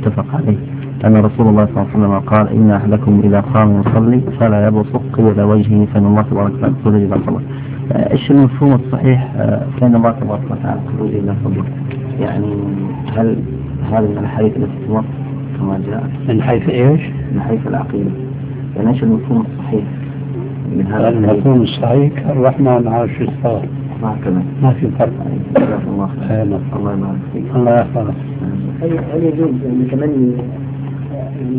المتفق عليه أن رسول الله صلى الله عليه وسلم قال إن أحدكم إذا قام يصلي فلا يبصق قبل وجهه فإن الله تبارك وتعالى خروج إلى صلاة. إيش المفهوم الصحيح فإن الله تبارك وتعالى خروج إلى صلاة؟ يعني هل هذه من الحديث التي تمر كما جاء من حيث إيش؟ من حيث العقيدة، يعني إيش المفهوم الصحيح من هذا الحديث؟ المفهوم الصحيح الرحمن عرش استوى، ما في فرق. الله يبارك فيك. الله يحفظك. هل يجوز أن يتمني